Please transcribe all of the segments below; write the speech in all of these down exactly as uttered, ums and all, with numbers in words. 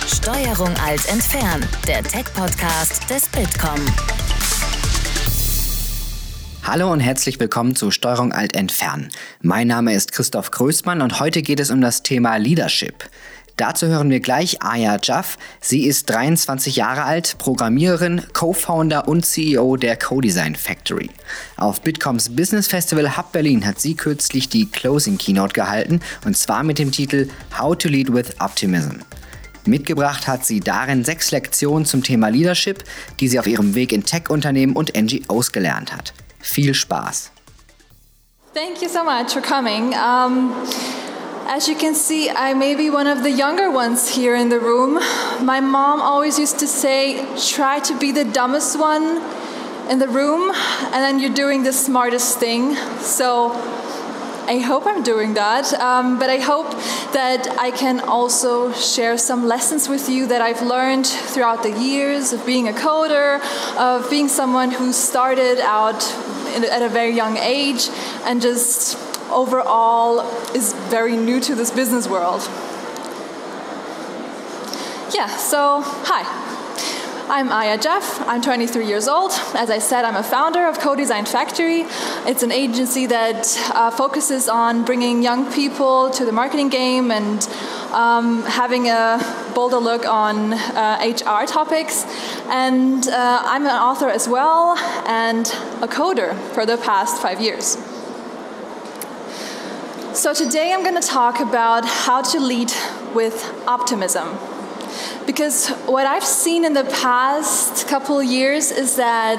Steuerung Alt entfernen, der Tech-Podcast des Bitkom. Hallo und herzlich willkommen zu Steuerung Alt entfernen. Mein Name ist Christoph Größmann und heute geht es um das Thema Leadership. Dazu hören wir gleich Aya Jaff. Sie ist dreiundzwanzig Jahre alt, Programmiererin, Co-Founder und C E O der Co-Design Factory. Auf Bitkoms Business Festival Hub Berlin hat sie kürzlich die Closing Keynote gehalten, und zwar mit dem Titel How to Lead with Optimism. Mitgebracht hat sie darin sechs Lektionen zum Thema Leadership, die sie auf ihrem Weg in Tech-Unternehmen und N G Os gelernt hat. Viel Spaß! Thank you so much for coming. Um, as you can see, I may be one of the younger ones here in the room. My mom always used to say, try to be the dumbest one in the room, and then you're doing the smartest thing. So I hope I'm doing that, um, but I hope that I can also share some lessons with you that I've learned throughout the years of being a coder, of being someone who started out in, at a very young age and just overall is very new to this business world. Yeah, so hi. I'm Aya Jaff. I'm twenty-three years old. As I said, I'm a founder of Co-Design Factory. It's an agency that uh, focuses on bringing young people to the marketing game and um, having a bolder look on uh, H R topics. And uh, I'm an author as well and a coder for the past five years. So today I'm going to talk about how to lead with optimism. Because what I've seen in the past couple years is that,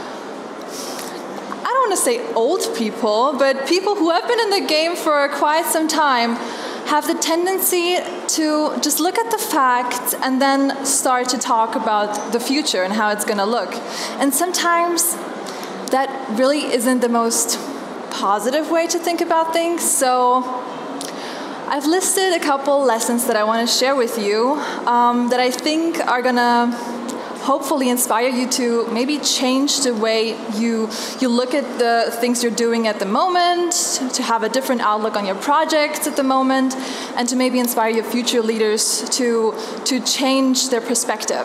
I don't want to say old people, but people who have been in the game for quite some time have the tendency to just look at the facts and then start to talk about the future and how it's going to look. And sometimes that really isn't the most positive way to think about things. So I've listed a couple lessons that I want to share with you um, that I think are going to hopefully inspire you to maybe change the way you you look at the things you're doing at the moment, to have a different outlook on your projects at the moment, and to maybe inspire your future leaders to, to change their perspective.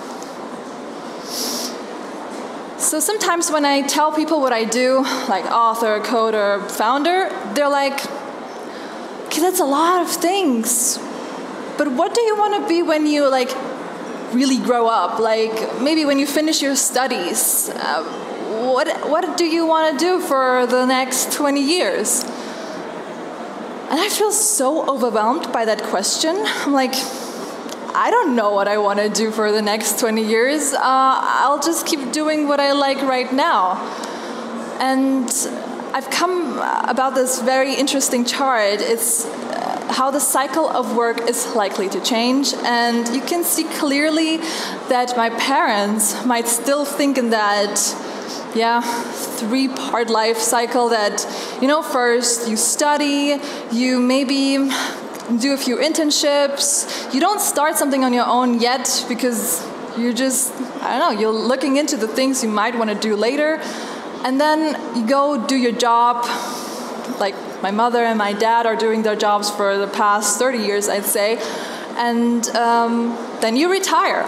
So sometimes when I tell people what I do, like author, coder, founder, they're like, okay, that's a lot of things, but what do you want to be when you like really grow up? Like maybe when you finish your studies, uh, what what do you want to do for the next twenty years? And I feel so overwhelmed by that question. I'm like, I don't know what I want to do for the next twenty years. Uh, I'll just keep doing what I like right now. And I've come about this very interesting chart. It's how the cycle of work is likely to change. And you can see clearly that my parents might still think in that, yeah, three-part life cycle that, you know, first you study, you maybe do a few internships. You don't start something on your own yet because you're just, I don't know, you're looking into the things you might want to do later. And then you go do your job, like my mother and my dad are doing their jobs for the past thirty years, I'd say, and um, then you retire.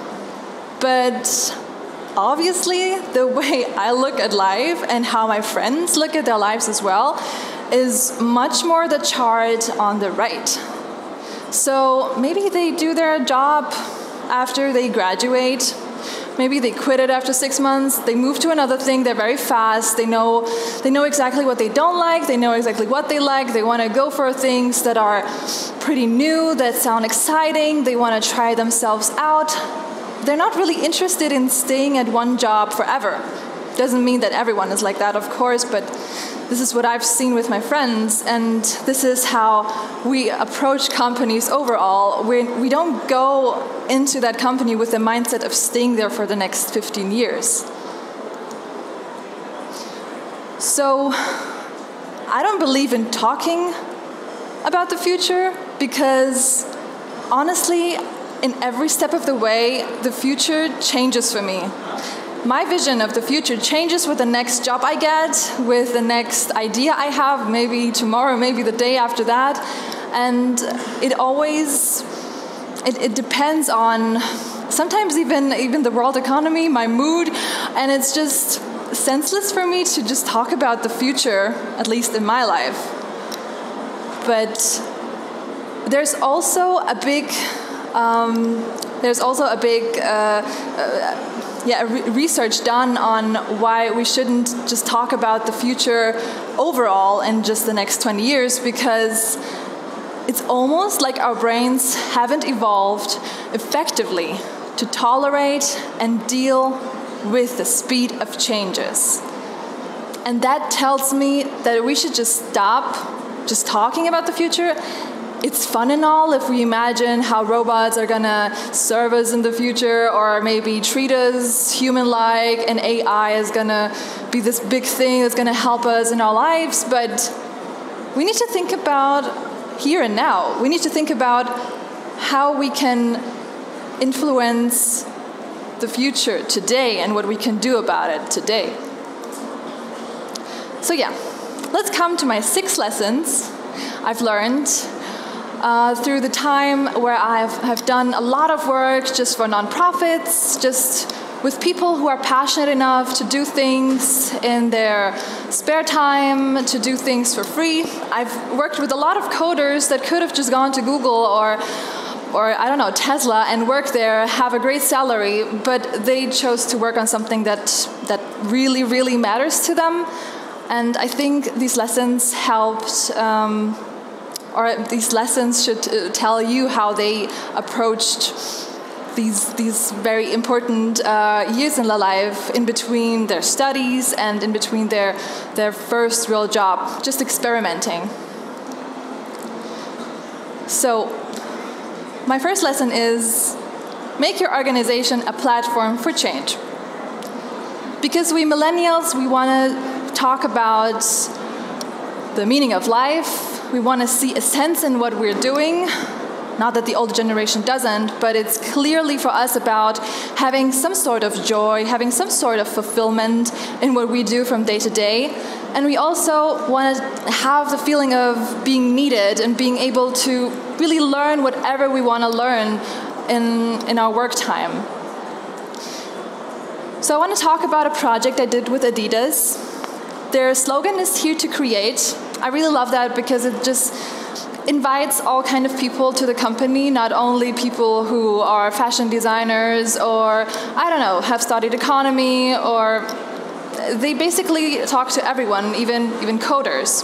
But obviously, the way I look at life and how my friends look at their lives as well is much more the chart on the right. So maybe they do their job after they graduate. Maybe they quit it after six months, they move to another thing, they're very fast, they know they know exactly what they don't like, they know exactly what they like, they want to go for things that are pretty new, that sound exciting, they want to try themselves out. They're not really interested in staying at one job forever. Doesn't mean that everyone is like that, of course, but this is what I've seen with my friends, and this is how we approach companies overall. We we don't go into that company with the mindset of staying there for the next fifteen years. So I don't believe in talking about the future because honestly, in every step of the way, the future changes for me. My vision of the future changes with the next job I get, with the next idea I have, maybe tomorrow, maybe the day after that. And it always it, it depends on sometimes even even the world economy, my mood, and it's just senseless for me to just talk about the future, at least in my life. But there's also a big um, there's also a big uh, uh, yeah re- research done on why we shouldn't just talk about the future overall in just the next twenty years, because it's almost like our brains haven't evolved effectively to tolerate and deal with the speed of changes. And that tells me that we should just stop just talking about the future. It's fun and all if we imagine how robots are gonna serve us in the future, or maybe treat us human-like, and A I is gonna be this big thing that's gonna help us in our lives. But we need to think about here and now. We need to think about how we can influence the future today and what we can do about it today. So yeah, let's come to my six lessons I've learned uh, through the time where I've have done a lot of work just for nonprofits, just with people who are passionate enough to do things in their spare time, to do things for free. I've worked with a lot of coders that could have just gone to Google or or I don't know, Tesla, and work there, have a great salary, but they chose to work on something that that really, really matters to them. And I think these lessons helped, um, or these lessons should uh, tell you how they approached these these very important uh, years in their life, in between their studies and in between their their first real job, just experimenting. So, my first lesson is make your organization a platform for change. Because we millennials, we want to talk about the meaning of life. We want to see a sense in what we're doing. Not that the older generation doesn't, but it's clearly for us about having some sort of joy, having some sort of fulfillment in what we do from day to day. And we also want to have the feeling of being needed and being able to really learn whatever we want to learn in, in our work time. So I want to talk about a project I did with Adidas. Their slogan is "Here to Create." I really love that because it just invites all kind of people to the company, not only people who are fashion designers or, I don't know, have studied economy, or they basically talk to everyone, even, even coders.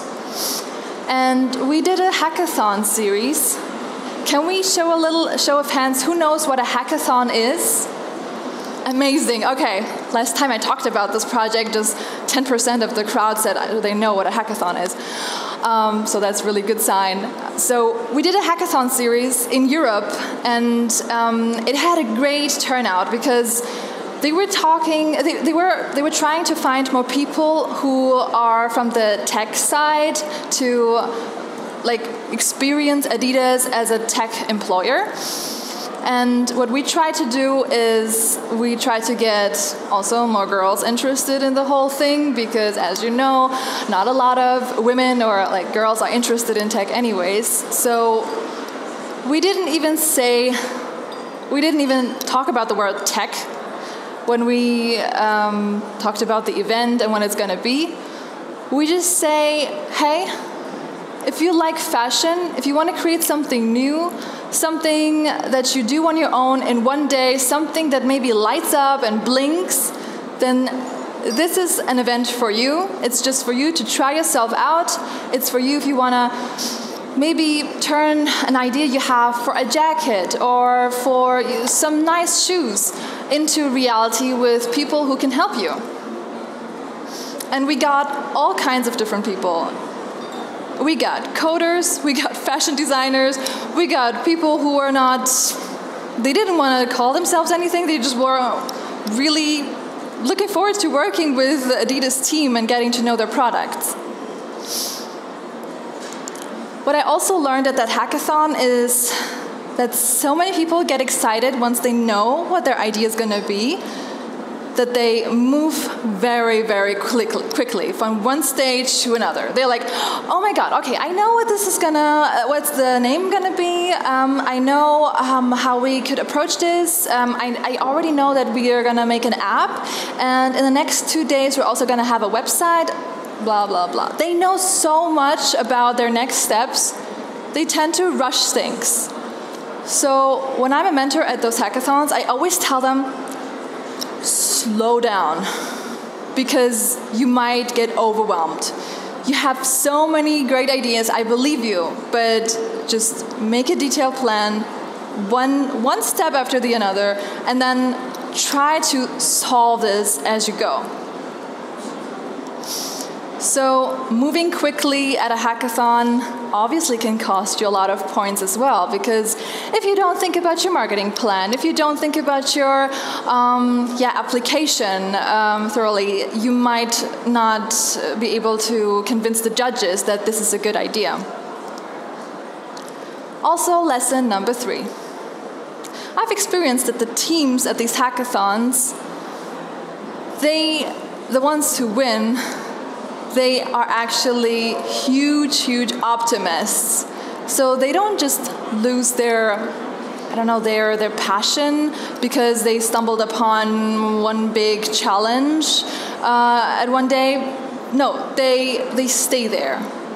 And we did a hackathon series. Can we show a little show of hands? Who knows what a hackathon is? Amazing. Okay, last time I talked about this project, just ten percent of the crowd said they know what a hackathon is. Um, so that's a really good sign. So we did a hackathon series in Europe, and um, it had a great turnout because they were talking, they, they were they were trying to find more people who are from the tech side to like experience Adidas as a tech employer. And what we try to do is we try to get also more girls interested in the whole thing, because as you know, not a lot of women or like girls are interested in tech anyways. So we didn't even say, we didn't even talk about the word tech when we um, talked about the event and when it's going to be. We just say, hey, if you like fashion, if you want to create something new, something that you do on your own in one day, something that maybe lights up and blinks, then this is an event for you. It's just for you to try yourself out. It's for you if you want to maybe turn an idea you have for a jacket or for some nice shoes into reality with people who can help you. And we got all kinds of different people. We got coders, we got fashion designers, we got people who were not, they didn't want to call themselves anything, they just were really looking forward to working with the Adidas team and getting to know their products. What I also learned at that hackathon is that so many people get excited once they know what their idea is going to be, that they move very, very quickly from one stage to another. They're like, oh my God, okay, I know what this is gonna, what's the name gonna be. Um, I know um, how we could approach this. Um, I, I already know that we are gonna make an app, and in the next two days we're also gonna have a website, blah, blah, blah. They know so much about their next steps. They tend to rush things. So when I'm a mentor at those hackathons, I always tell them, slow down, because you might get overwhelmed. You have so many great ideas, I believe you, but just make a detailed plan, one, one step after the other, and then try to solve this as you go. So moving quickly at a hackathon obviously can cost you a lot of points as well, because if you don't think about your marketing plan, if you don't think about your um, yeah, application um, thoroughly, you might not be able to convince the judges that this is a good idea. Also, lesson number three. I've experienced that the teams at these hackathons, they, the ones who win, they are actually huge, huge optimists. So they don't just lose their, I don't know, their their passion because they stumbled upon one big challenge uh, at one day. No, they they stay there.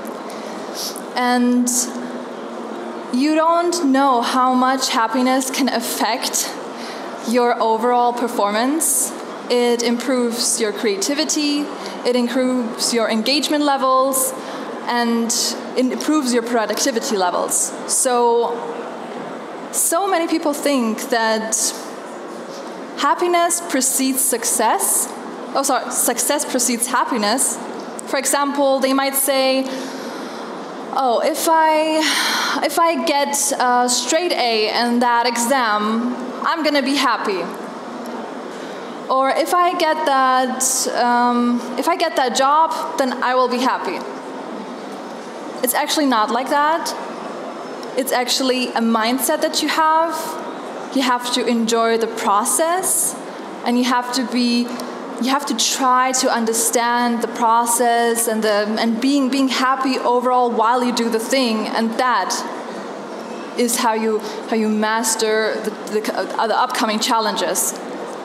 And you don't know how much happiness can affect your overall performance. It improves your creativity, it improves your engagement levels, and it improves your productivity levels. So, so many people think that happiness precedes success. Oh, sorry, success precedes happiness. For example, they might say, oh, if I, if I get a straight A in that exam, I'm gonna be happy. Or if I get that, um, if I get that job, then I will be happy. It's actually not like that. It's actually a mindset that you have. You have to enjoy the process, and you have to be, you have to try to understand the process and the and being being happy overall while you do the thing, and that is how you how you master the, the, uh, the upcoming challenges.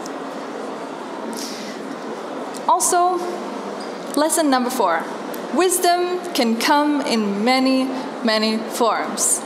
Also, lesson number four. Wisdom can come in many, many forms.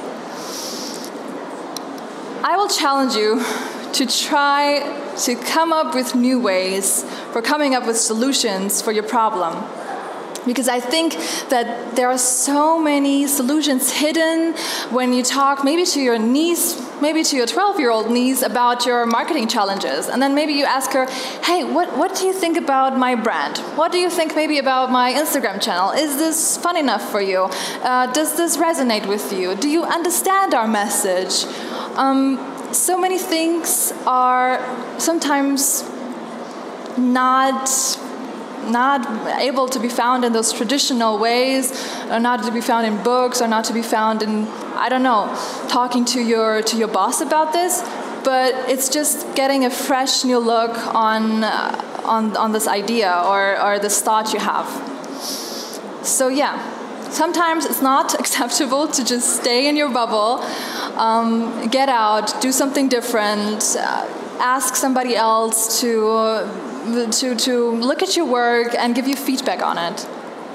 I will challenge you to try to come up with new ways for coming up with solutions for your problem. Because I think that there are so many solutions hidden when you talk maybe to your niece, maybe to your twelve-year-old niece about your marketing challenges. And then maybe you ask her, hey, what, what do you think about my brand? What do you think maybe about my Instagram channel? Is this fun enough for you? Uh, does this resonate with you? Do you understand our message? Um, so many things are sometimes not... not able to be found in those traditional ways, or not to be found in books, or not to be found in, I don't know, talking to your to your boss about this, but it's just getting a fresh new look on uh, on on this idea or or this thought you have. So yeah, sometimes it's not acceptable to just stay in your bubble. Um, get out, do something different, uh, ask somebody else to. Uh, To, to look at your work and give you feedback on it.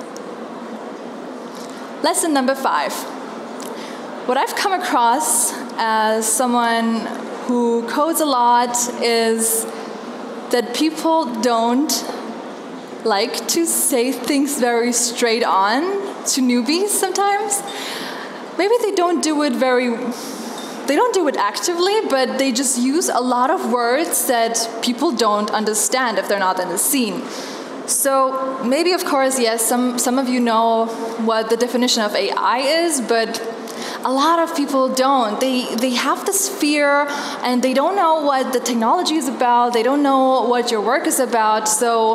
Lesson number five. What I've come across as someone who codes a lot is that people don't like to say things very straight on to newbies sometimes. Maybe they don't do it very They don't do it actively, but they just use a lot of words that people don't understand if they're not in the scene. So maybe, of course, yes, some, some of you know what the definition of A I is, but a lot of people don't. They, they have this fear, and they don't know what the technology is about. They don't know what your work is about. So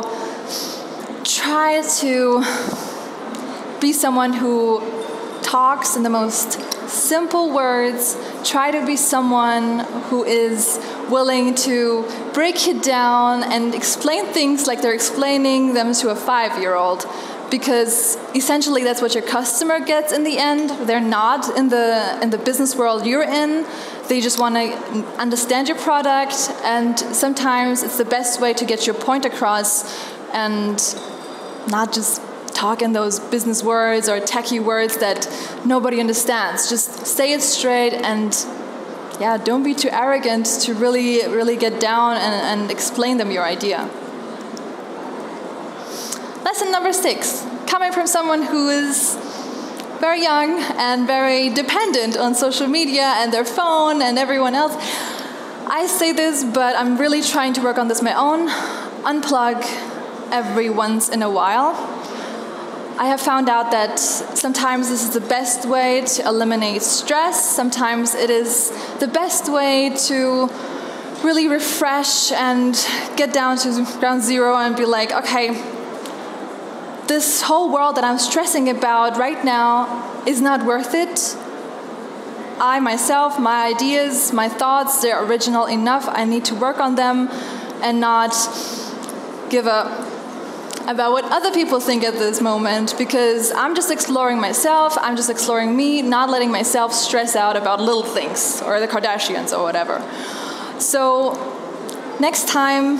try to be someone who talks in the most simple words. Try to be someone who is willing to break it down and explain things like they're explaining them to a five-year-old. Because essentially that's what your customer gets in the end. They're not in the in the business world you're in. They just want to understand your product, and sometimes it's the best way to get your point across and not just talk in those business words or techie words that nobody understands. Just say it straight, and yeah, don't be too arrogant to really, really get down and, and explain them your idea. Lesson number six, coming from someone who is very young and very dependent on social media and their phone and everyone else. I say this, but I'm really trying to work on this my own. Unplug every once in a while. I have found out that sometimes this is the best way to eliminate stress. Sometimes it is the best way to really refresh and get down to ground zero and be like, okay, this whole world that I'm stressing about right now is not worth it. I myself, my ideas, my thoughts, they're original enough. I need to work on them and not give up about what other people think at this moment, because I'm just exploring myself, I'm just exploring me, not letting myself stress out about little things or the Kardashians or whatever. So next time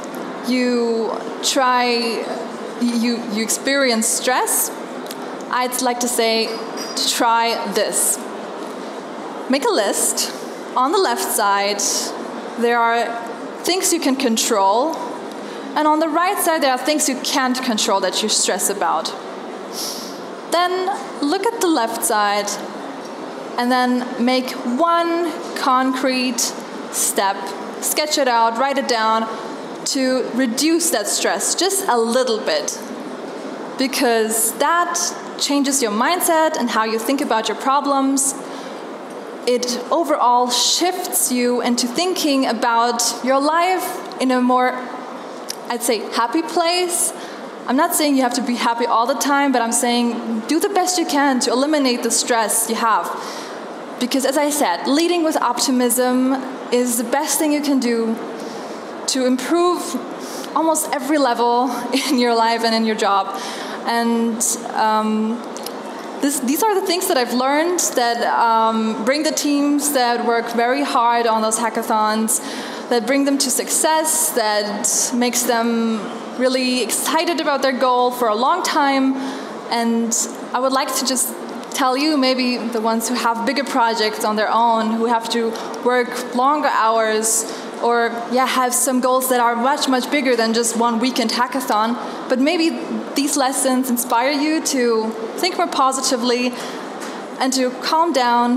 you try You, you experience stress, I'd like to say to try this. Make a list. On the left side, there are things you can control, and on the right side, there are things you can't control that you stress about. Then look at the left side, and then make one concrete step. Sketch it out, write it down, to reduce that stress just a little bit, because that changes your mindset and how you think about your problems. It overall shifts you into thinking about your life in a more, I'd say, happy place. I'm not saying you have to be happy all the time, but I'm saying do the best you can to eliminate the stress you have. Because as I said, leading with optimism is the best thing you can do to improve almost every level in your life and in your job. And um, this, these are the things that I've learned that um, bring the teams that work very hard on those hackathons, that bring them to success, that makes them really excited about their goal for a long time. And I would like to just tell you, maybe the ones who have bigger projects on their own, who have to work longer hours, or yeah, have some goals that are much, much bigger than just one weekend hackathon. But maybe these lessons inspire you to think more positively and to calm down,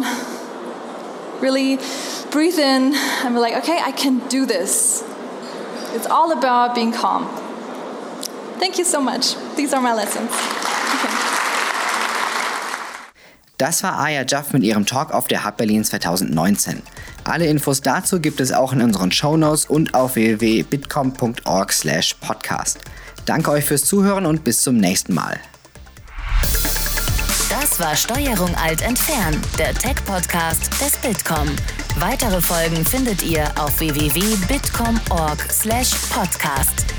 really breathe in and be like, okay, I can do this. It's all about being calm. Thank you so much. These are my lessons. Okay. Das war Aya Jaff mit ihrem Talk auf der Hub Berlin zwanzig neunzehn. Alle Infos dazu gibt es auch in unseren Shownotes und auf w w w punkt bitkom punkt org slash podcast. Danke euch fürs Zuhören und bis zum nächsten Mal. Das war Steuerung Alt entfernen, der Tech-Podcast des Bitkom. Weitere Folgen findet ihr auf w w w punkt bitkom punkt org slash podcast.